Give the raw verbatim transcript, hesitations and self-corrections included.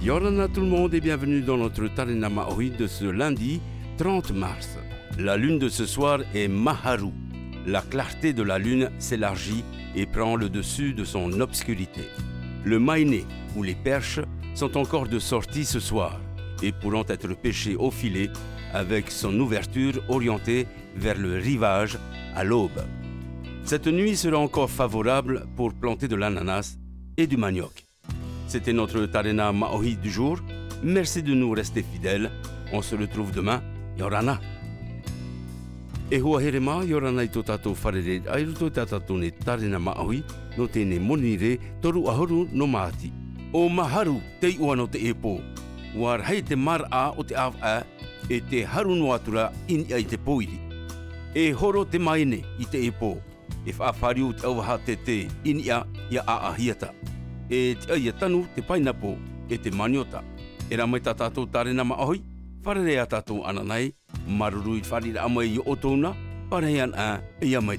Yorana tout le monde et bienvenue dans notre Tarena Maori de ce lundi trente mars. La lune de ce soir est Maharu. La clarté de la lune s'élargit et prend le dessus de son obscurité. Le maine ou les perches sont encore de sortie ce soir et pourront être pêchés au filet avec son ouverture orientée vers le rivage à l'aube. Cette nuit sera encore favorable pour planter de l'ananas et du manioc. C'était notre Tarena Maori du jour. Merci de nous rester fidèles. On se retrouve demain. Yorana. E hua here mā, Yorana i tō tātou wharere ai ruto tātou ne Tarena Maori no tēne monire toru ahuru no māti. O maharu te ua no te epo. War hei te mara o te av a e te haru no atura in ai te poiri. E horo te maine i te epo. E whaafariu te auaha te te in ia ia a ahiata. E te aia tanu te painapo e te maniota. E ra mai tā tātou Tarena Maori, wharere a tātou ananai, maruru i wharira amai i o tōna, parean a ia mai.